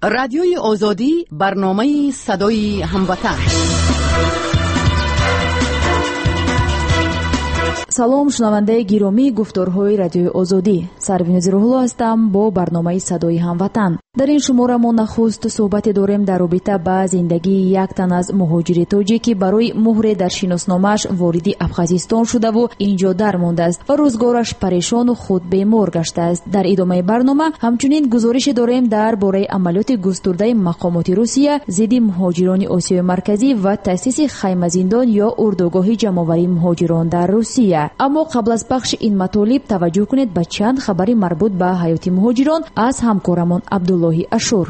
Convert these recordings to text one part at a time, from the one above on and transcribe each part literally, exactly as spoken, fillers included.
رادیوی آزادی، برنامه صدای هموطن. салом шунавандаи гиромии гуфторҳои радиои озодӣ, Сарвинози Рӯҳулло ҳастам бо барномаи садои ҳамватан. дар ин шумора мо нахуст суҳбате дорем дар робита ба зиндагии як тан аз муҳоҷири тоҷик ки барои муҳре дар шиносномааш вориди Абхазистон шудаву инҷо дармондааст ва рӯзгораш парешону худбемор гаштааст. дар идомаи барнома ҳамчунин гузорише дорем дар бораи амалиёти густурдаи мақомоти Русия зидди муҳоҷирони Осиёи Марказӣ ва таъсиси хаймазиндон ё урдугоҳи ҷамъоварии муҳоҷирон дар Русия. аммо қабл аз пахши ин матолиб таваҷҷӯҳ кунед ба чанд хабари марбут ба ҳаёти муҳоҷирон аз ҳамкорамон Абдуллоҳи Ашур.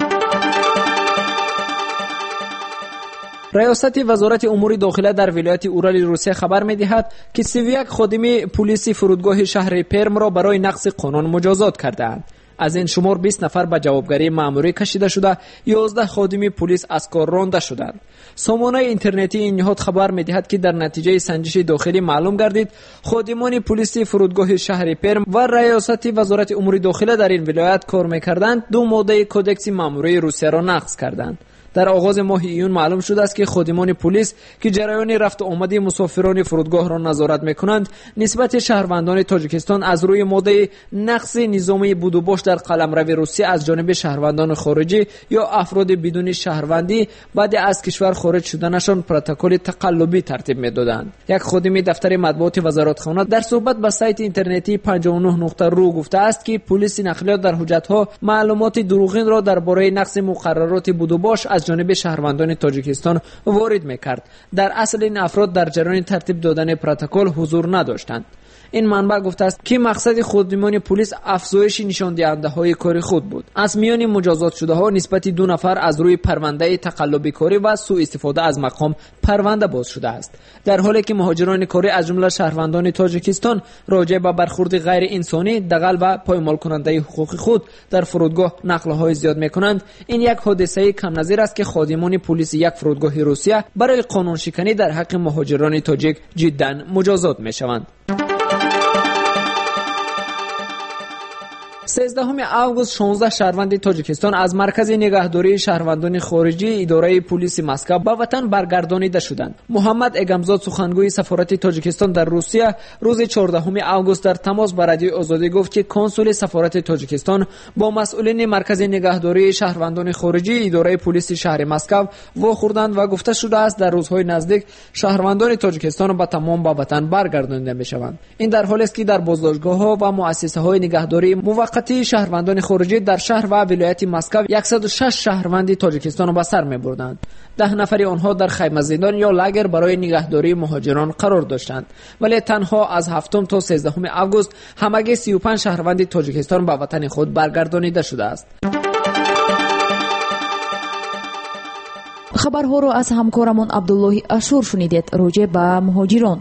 раёсати вазорати умури дохила дар вилояти Урали Русия хабар медиҳад ки سی و یک خادمی پلیسی فرودگاه شهر پرم را برای نقض قانون مجازات کردند. از این شمار بیست نفر به جوابگری مأموری کشیده شده، یازده خادمی پلیس از کار رانده شدند. سامانه اینترنتی این نهاد خبر می‌دهد که در نتیجه سنجش داخلی معلوم گردید خادمان پلیس فرودگاه شهر پرم و ریاست وزارت امور داخله در این ولایت کار می‌کردند دو ماده کدکس مأموری روسیه را نقض کردند. در آغاز ماه ایون معلوم شده است که خادمان پلیس که جریان رفت و آمد مسافران فرودگاه را نظارت می‌کنند نسبت شهروندان تاجیکستان از روی ماده نقض نظام بود و باش در قلمرو روسیه از جانب شهروندان خارجی یا افراد بدون شهروندی بعد از کشور خارج شدنشان پروتکل تقلبی ترتیب می‌دادند. یک خادم دفتر مطبوعات وزارتخانه در صحبت با سایت اینترنتی پنجاه و نه نقطه رو گفته است که پلیس نقلیات در حجت‌ها معلومات دروغین را درباره نقض مقررات بود و باش از جانب شهروندان تاجیکستان وارد می‌کرد. در اصل این افراد در جریان ترتیب دادن پروتکل حضور نداشتند. این منبع گفته است که مقصد خادمان پلیس افزایش نشان دهنده‌های کاری خود بود. از میان مجازات شده ها نسبت دو نفر از روی پرونده تقلبی کاری و سوء استفاده از مقام پرونده باز شده است، در حالی که مهاجران کاری از جمله شهروندان تاجیکستان راجع به برخورد غیر انسانی، دغل و پایمال کننده حقوق خود در فرودگاه نقل‌های زیاد می‌کنند. این یک حادثه کم نظیر است که خادمان پلیس یک فرودگاه روسیه برای قانون شکنی در حق مهاجران تاجیک جداً مجازات می‌شوند. سیزدهم آگوست شانزده شهروند تاجیکستان از مرکز نگهداری شهروندان خارجی اداره پلیس مسکو به وطن برگردانیده شدند. محمد اگمزاد سخنگوی سفارت تاجیکستان در روسیه روز چهاردهم آگوست در تماس با رادیوی آزادی گفت که کنسول سفارت تاجیکستان با مسئولین مرکز نگهداری شهروندان خارجی اداره پلیس شهر مسکو واخوردند و گفته شده است در روزهای نزدیک شهروندان تاجیکستان به تمام به وطن برگردانیده میشوند. این در حالی است که در بازداشتگاه‌ها و مؤسسه‌های نگهداری موقت شهروندان خارجی در شهر و ولایت مسکو صد و شش شهروند تاجیکستان را به سر می‌بردند. ده نفر آنها در خیمه زندان یا لاگر برای نگهداری مهاجران قرار داشتند، ولی تنها از هفتم تا سیزدهم آگوست همگی سی و پنج شهروند تاجیکستان به وطن خود برگردانیده شده است. خبرها را از همکارمون عبداللهی اشور شنیدید راجع به مهاجران.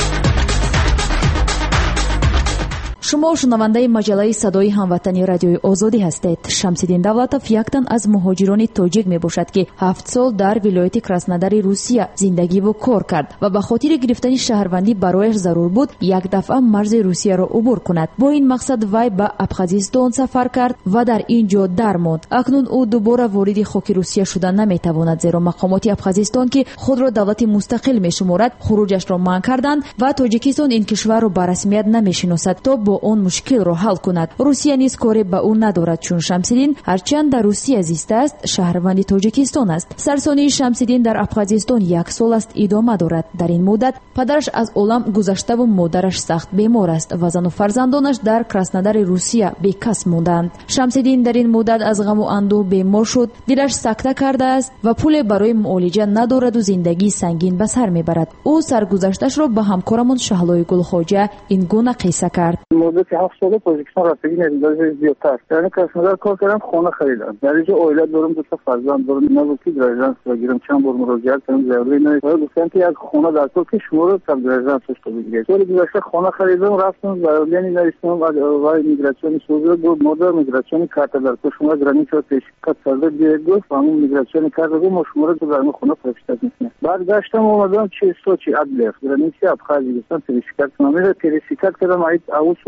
شما شنونده مجله صدای هموطنی رادیوی آزادی هستید. شمس‌الدین давлатов یک تن از مهاجران تاجیک میباشد که هفت سال در ولایت کراسنودار روسیه زندگی و کار کرد و به خاطر گرفتن شهروندی برایش ضرور بود یک دفعه مرز روسیه را عبور کند. با این مقصد وی به ابخازستان سفر کرد و در اینجا درماند. اکنون او دوباره وارد خاک روسیه شدن نمیتواند، زیرا مقامات ابخازستان که خود را دولت مستقل میشمارد خروجش را منع کردند و تاجیکستان این کشور را به رسمیت نمیشناسد تا با اون مشکل را حل کند. روسیه نیز کاری به او ندارد، چون شمس‌الدین هرچند در روسیه زیسته است شهروند تاجیکستان است. سرسانی شمس‌الدین در ابخازستان یک سال است ادامه دارد. در این مدت پدرش از عالم گذشته و مادرش سخت بیمار است و زن و فرزندانش در کراسنودار روسیه بیکس ماندند. شمس‌الدین در این مدت از غم و اندوه بیمار شد، دلش سکته کرده است و پول برای معالجه ندارد و زندگی سنگین به سر میبرد. او سرگذشتش را به همکارمون شهلای گلخواجه این گونه قصه کرد. مدت هفت ساله تاجیکستان رفتگی ندیده زیادتر است. یعنی کراسنودار کار کردم، خانه خریدم. در اینجا اویلت دارم، دو تا فرزند دارم. نگفتی رزیدنس بگیرم، چند بار مراجعه کردم ضروری نیست. ولی گفتن که از خانه در طول که شما رو تبدیل رزیدنس تو بگیرید. ولی گذشته خانه خریدم، رفتم یعنی نرسیدم و میگراسیون سوزه گفت مدر میگراسیون کارت در تو شما گرانی شو تشکیل کرده دیگه گفت همون میگراسیون کارت رو ما شما رو در خانه فرستاد میکنه. بعد گشتم اومدم چه سوچی ادلیف گرانی سی ابخازستان تشکیل کردم. من تشکیل کردم، اول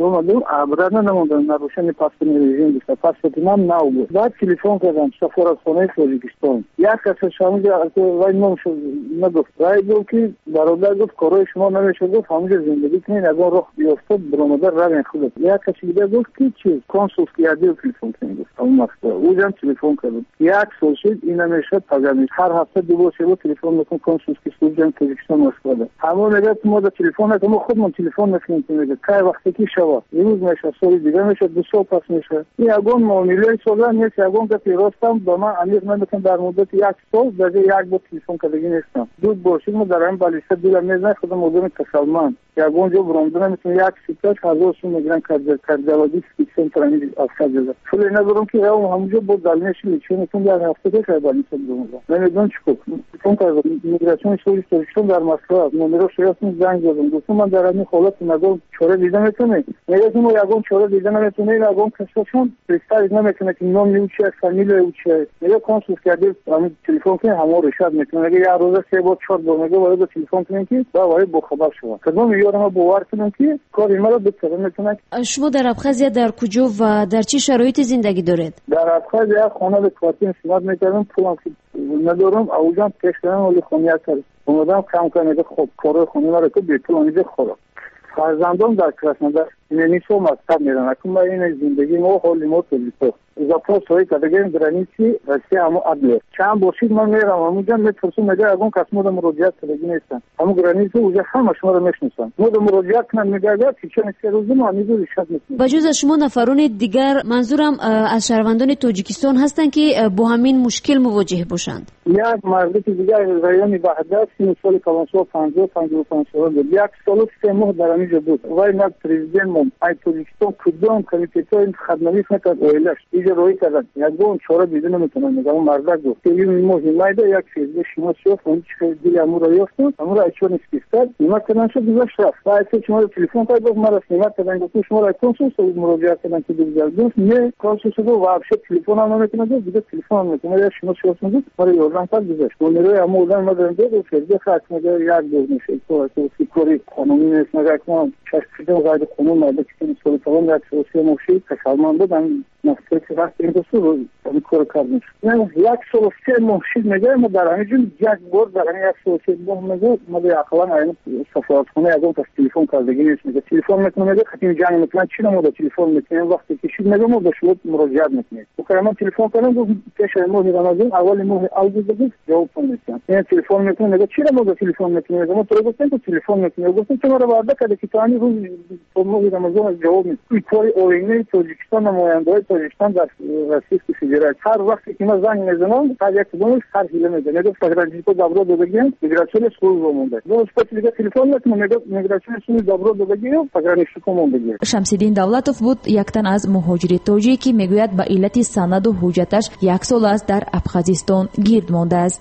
اومدم ابرا نموندم نروشن پاسپورت رژیم داشت پاسپورت من نو بود بعد تلفن کردم سفارتخانه تاجیکستان یک کس شامل وای نم شد نگفت وای گفت که برادر گفت کارای شما نمیشه گفت همونجا زندگی کنین اگر رخ بیفته برادر راه خودت یک کس دیگه گفت که چی کنسول کیادی تلفن کنین گفت اون وقت اوجم تلفن کردم یک سال شد این نمیشه پاگامی هر هفته دو بار سه بار تلفن میکنم کنسول کیادی تاجیکستان مسئله همون نگاه ما در تلفن نکنم خودمون تلفن نکنیم میگه که وقتی که شوا روز میشه سال دیگه میشه دو سال پس میشه این اگون معامله سودا نیست اگون که پیروستم با من امیر نمیکنم در مدت یک سال دیگه یک بار تلفن کردگی نیستم دو باشید ما در این بالشت دیگه میزنه خودم مردم تسلمان اگون جو برندن میتونه یک سیتاش هزار سو میگیرن کرد کردوادی سیستم ترانی افسر جزا فل ندارم که اون همونجا بود دلنش میشه میتون در هفته که شاید نیست دوم نمیدونم چیکار چون که میگراسیون سوری تاجیکستان در مسئله نمره شیاسی زنگ زدم گفتم من در این حالت نگم چوره دیدن میتونه میگم ما یگون چوره دیدن نمیتونه یگون کساشون پرستار نمیتونه که نام نیوچه فامیل اوچه میگه کنسول کرده همین تلفن که همو رشاد میتونه میگه یه روز سه بار چهار بار میگه وارد تلفن کنین که با وارد با خبر شو کدوم یارم باور کنم که کاری مرا بهتر میتونه. شما در ابخازیا در کجا و در چه شرایطی زندگی دارید؟ در ابخازیا خانه به کوارتین سمات میکردم پولم ندارم اوجام پیشترم ولی خونیت کرد اومدم کم کنم خب کار خونه مرا که بیتون اونجا خورم فرزندان در کراسنودر این نیسو مستر میرن اکنون این زندگی ما حالی ما تولیتو زپاس هایی که بگیم گرانیسی رسی همو عدله چند باشید من میرم همونجا میترسون میگه اگون کس مورد مراجعت کردگی نیستن همو گرانیسی اوجا همه شما رو میشنسن مورد مراجعت کنن میگه اگر تیچه نیسته روزی ما همیزو ریشت نیستن. بجز از شما نفرون دیگر منظورم از شهروندان تاجیکستان هستن که با همین مشکل مواجه باشند؟ یک مردی که دیگر رایانی بهدست سی سال کلانسو پنجاه پنجاه و پنج سال بود یک سال و سه ماه در اینجا بود وای نه پرزیدنت مم ای تاجیکستان کدوم کمیته خدمتی نکرد اویلش اینجا روی کردن یکون چهار دیده نمیتونن میگم مرد گفت که این مهمه یک چیز شما شو اون چه دیگه امور یافت امور اچون اسپیستر ما کردن شد دیگه شرف بعد شما تلفن کرد گفت مرا سیمات کردن گفت شما را کنسول سوید مراجعه کردن که دیگه گفت نه کنسول سوید واپس تلفن هم نمیتونه دیگه تلفن نمیتونه یا شما شو کنید مرا یوردن کرد دیگه اون رو هم اون ما داریم دیگه فرض خاص میگه یک دو میشه تو تو فکری قانونی نیست مگر که شش تا قاعده قانون ماده که مسئول تمام یک سوسی موشی تسلمان بدن نفسی که وقت این دستور رو این کار کردن نه یک سوسی موشی میگه ما در همین یک بار در همین یک سوسی بهم میگه ما به عقلان این سفارتخانه از اون تلفن کردگی نیست میگه تلفن میتونه میگه خطیم جنگ میتونه چی نموده تلفن میتونه وقتی که شید میگه ما به شما مراجعه میکنیم و که من تلفن کردم گفت پیش ماه رمضان اول ماه آگوست دیگه جواب میدن این تلفن میتونه میگه چی نموده تلفن میتونه میگه ما تو گفتم که تلفن میتونه گفتم تو مرا وعده کرده که تو روز ماه رمضان جواب میدی این کاری آینه تاجیکستان نماینده‌های تاجیکستان در رئیس فدرال هر وقتی که ما زنگ میزنم هر یک کدومش هر حیله میزنه میگه فدرال کو دابرو دو بگیم میگراسیون اسکول رو مونده دو اسپات دیگه تلفن میتونه میگه میگراسیون اسکول دابرو دو بگیم فدرال شکومون بگیم. شمس‌الدین دولتوف بود یک تن از مهاجر تاجیکی که میگوید به علت سند و حجتش یک سال است در ابخازستان گرد مانده است.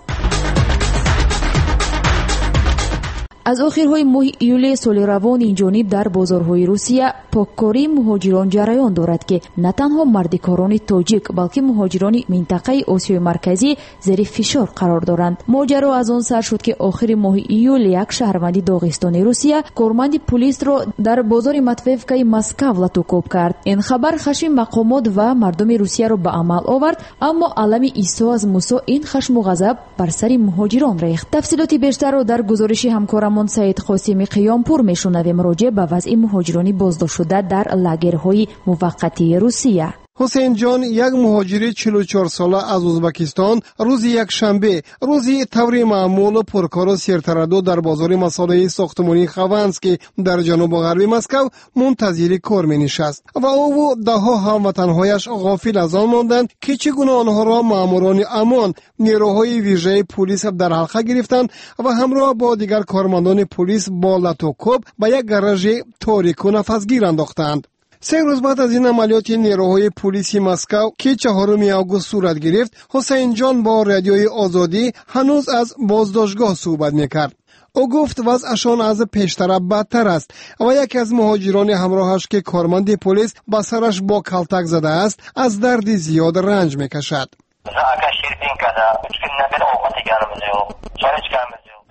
از آخرهای ماه ایول سال روان این جانب در بازارهای روسیه پاککاری مهاجران جریان دارد که نه تنها مردکاران تاجیک بلکه مهاجران منطقه آسیای مرکزی زیر فشار قرار دارند. ماجرا از آن سر شد که آخر ماه ایول یک شهروند داغستانی روسیه کارمند پلیس را در بازار متوفکه مسکو لطوکوب کرد. این خبر خشم مقامات و مردم روسیه را به عمل آورد، اما علم عیسی از موسی این خشم و غضب بر سر مهاجران ریخت. تفصیلات بیشتر را در گزارش همکارم سید قاسمی قیامپور میشنویم راجع به وضع مهاجرانی بازداشت شده در لاگرهای موقتی روسیه. حسین جان یک مهاجر چهل و چهار ساله از ازبکستان روز یک شنبه روزی طوری معمول پرکار و سرتردد در بازار مصالح ساختمانی خوانسکی در جنوب غربی مسکو منتظر کار می نشست و او و دهها هموطنهایش غافل از آن ماندند که چگونه آنها را ماموران امان نیروهای ویژه پلیس در حلقه گرفتند و همراه با دیگر کارمندان پلیس با لطوکوب به یک گاراژ تاریک و نفسگیر انداختند. سه روز بعد از این عملیات نیروهای پلیس مسکو که چهارم آگوست صورت گرفت، حسین جان با رادیوی آزادی هنوز از بازداشتگاه صحبت میکرد. او گفت وضعشان از پیشتر بدتر است و یکی از مهاجران همراهش که کارمند پلیس با سرش با کلتک زده است از درد زیاد رنج میکشد.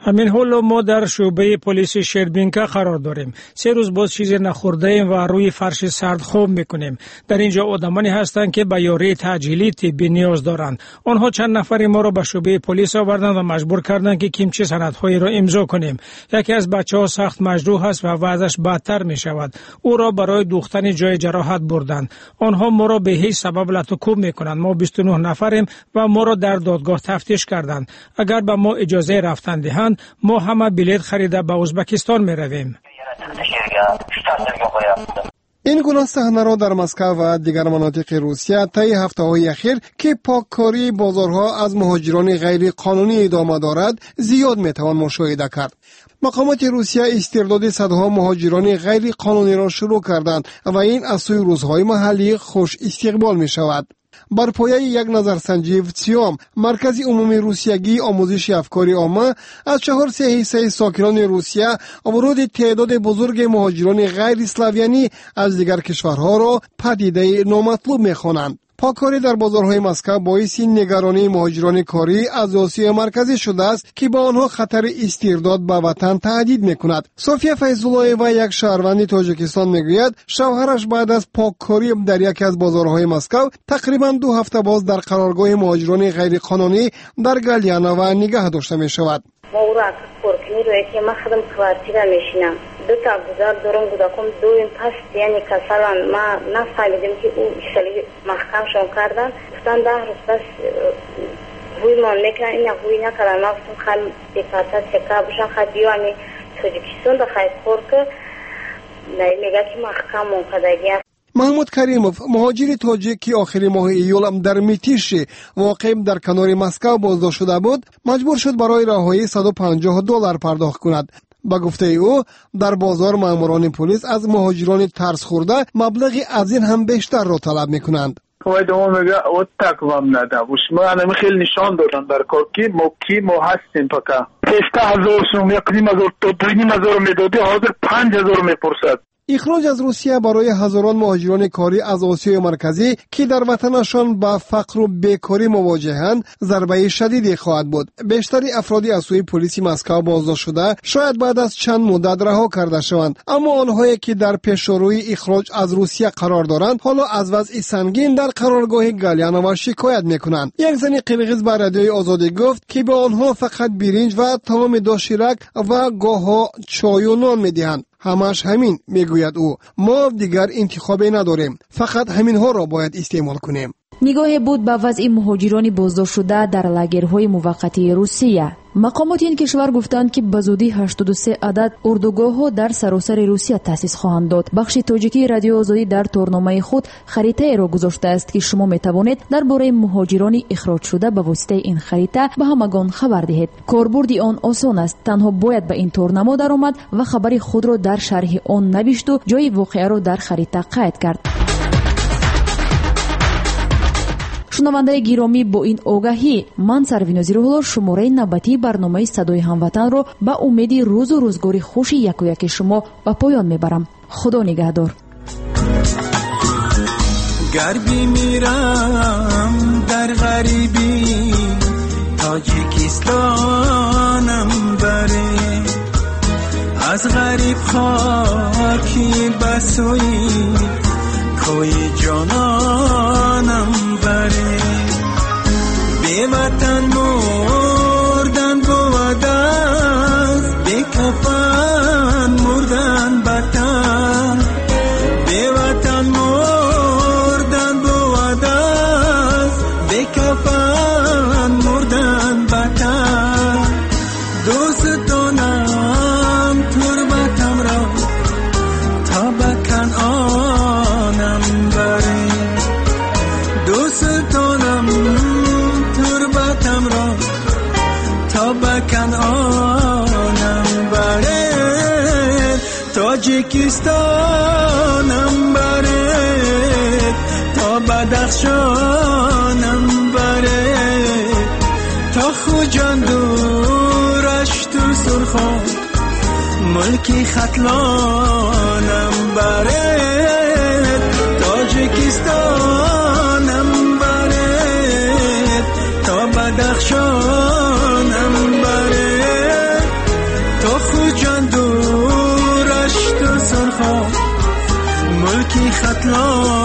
همین حال ما در شعبه پلیس شربینکا قرار داریم. سه روز باز چیزی نخورده ایم و روی فرش سرد خواب میکنیم. در اینجا آدمانی هستند که به یاری تاجیلی طبی نیاز دارند. آنها چند نفری ما را به شعبه پلیس آوردند و مجبور کردند که کیمچی سندهایی را امضا کنیم. یکی از بچه‌ها سخت مجروح است و وضعش بدتر می شود. او را برای دوختن جای جراحت بردند. آنها ما را به هیچ سبب لطوکوب میکنند. ما بیست و نه نفریم و ما را در دادگاه تفتیش کردند. اگر به ما اجازه رفتن دهند ما همه بلیط خریده به ازبکستان می رویم. این گونه صحنه را در مسکو و دیگر مناطق روسیه طی هفته‌های اخیر که پاککاری بازارها از مهاجران غیر قانونی ادامه دارد زیاد میتوان مشاهده کرد. مقامات روسیه استرداد صدها مهاجران غیر قانونی را شروع کردند و این از سوی روزهای محلی خوش استقبال می شود. بر پایه یک نظرسنجی وتسیام مرکز عمومی روسیگی آموزش افکار عامه از چهار سه حیصه ساکنان روسیه ورود تعداد بزرگ مهاجران غیر اسلاویانی از دیگر کشورها را پدیده نامطلوب می‌خوانند. پاککاری در بازارهای مسکو باعث نگرانی مهاجران کاری از آسیای مرکزی شده است که با آنها خطر استرداد به وطن تهدید میکند. صوفیا فیض‌الله و یک شهروند تاجیکستان میگوید شوهرش بعد از پاککاری در یکی از بازارهای مسکو تقریبا دو هفته باز در قرارگاه مهاجران غیر قانونی در گالیانووا نگه داشته می شود. ما او را پرکنی روی که من خودم کوارتیره میشینم. دو تا گذار دارم بودم دو این پس یعنی کسران ما نفهمیدیم که او اشتالی محکم شون کردن. گفتن ده روز پس هوی مان میکنن این هوی نکردن. ما گفتم خیلی دکاتر چکا بشن خیلی بیوانی توجیکستان دا خیلی خور که میگه که محکم منقدگی است. محمود کریموف مهاجر تاجیک که آخر ماه ایول در میتیش واقع در کنار مسکو بازداشت شده بود مجبور شد برای رهایی صد و پنجاه دلار پرداخت کند. با گفته او در بازار ماموران پلیس از مهاجران ترس خورده مبلغی از این هم بیشتر را طلب میکنند. کوی دوم میگه او تکوام نده وش ما انا خیلی نشان دادن در کار کی ما کی ما هستیم پکا هشت هزار سوم یک نیم هزار تا دو نیم هزار میدادی حاضر پنج هزار میپرسد. اخراج از روسیه برای هزاران مهاجران کاری از آسیای مرکزی که در وطنشان با فقر و بیکاری مواجهند ضربه شدیدی خواهد بود. بیشتری افرادی از سوی پلیس مسکو بازداشت شده شاید بعد از چند مدت رها کرده شوند، اما آنهایی که در پیشروی اخراج از روسیه قرار دارند حالا از وضع سنگین در قرارگاه گالیانووا شکایت میکنند. یک زن قرقیز به رادیوی آزادی گفت که به آنها فقط برنج و تمام داشیرک و گاهها چای و نان میدهند. همش همین میگوید او. ما دیگر انتخابی نداریم، فقط همین ها را باید استعمال کنیم. نگاه بود به وضع مهاجران بازداشت شده در لاگرهای موقتی روسیه. مقامات این کشور گفتند که به زودی هشتاد و سه عدد اردوگاه‌ها در سراسر روسیه تأسیس خواهند داد. بخش تاجیکی رادیو آزادی در تورنامه خود خریطه را گذاشته است که شما میتوانید درباره مهاجران اخراج شده به واسطه این خریطه به همگان خبر دهید. کاربرد آن آسان است، تنها باید به این تورنمه درآمد و خبر خود را در شرح آن نوشت و جای واقعه را در خریطه قید کرد. شنونده گرامی، با این آگاهی من سروین نظیرالله شماره نوبتی برنامه صدای هموطن رو به امید روز و روزگار خوش یک و یک شما به پایان میبرم. خدا نگهدار. گر میرم در غریبی تاجیکستانم بره، از غریب خاکی بسوی کوی جانانم بره. بی وطن مردن بود است، بی کفن مردن بطن. بی وطن مردن بود است، بی کفن مردن بطن. دوست دارم تربتم را تا بکن آنم بره. دوست دارم تربتم را تا بکن آنم بره. تاجیکستانم بره تا بدخشانم بره. تا خوجان دورش تو سرخان ملکی ختلانم بره. تاجیکستانم بره تا بدخشانم بره. ختلانم